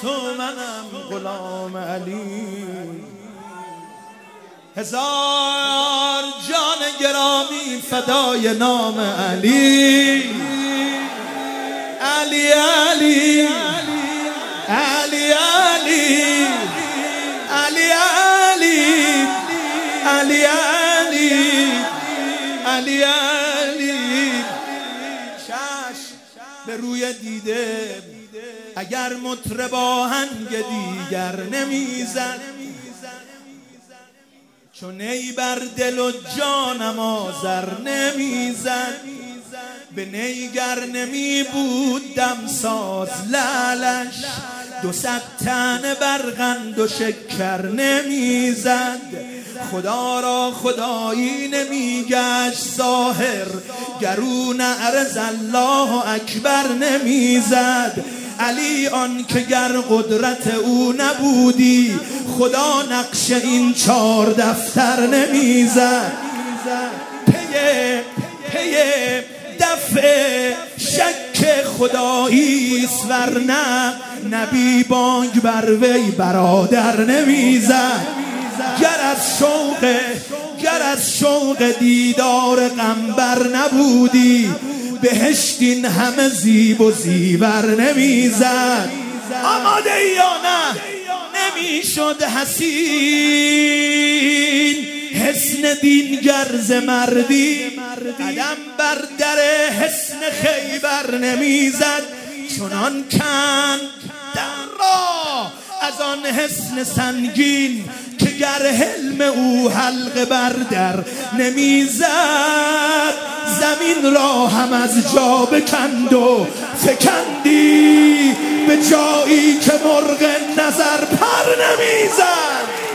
تو منم غلام علی. هزار جان گرامی فدای نام علی. علی علی علی علی علی علی علی علی علی. چشم به روی دیده اگر مطرب آهنگ دیگر نمیزد، چون ای بر دل و جانم آذر نمیزد. به نیگر نمی بود دمساز لعلش، 200 تن برقند و شکر نمیزد. خدا را خدایی نمیگشت ظاهر، گرو نعرض الله اکبر نمیزد. علی آن که گر قدرت او نبودی، خدا نقش این 4 دفتر نمیزد. پی دفع شک خداییست، ورنه نبی بانگ بر وی برادر نمیزد. گر از شوق دیدار قنبر نبودی، بهشت این همه زیب و زیور نمیزد. آماده ای یا نه؟ نمیشد حسین حسن دین گرز مردی، قدم بر در حسن خیبر نمیزد. چنان کند در را از آن حسن سنگین، که گر حلم او حلقه بر در نمیزد. زمین را هم از جا بکند و فکندی، به جایی که مرغ نظر پر نمیزد.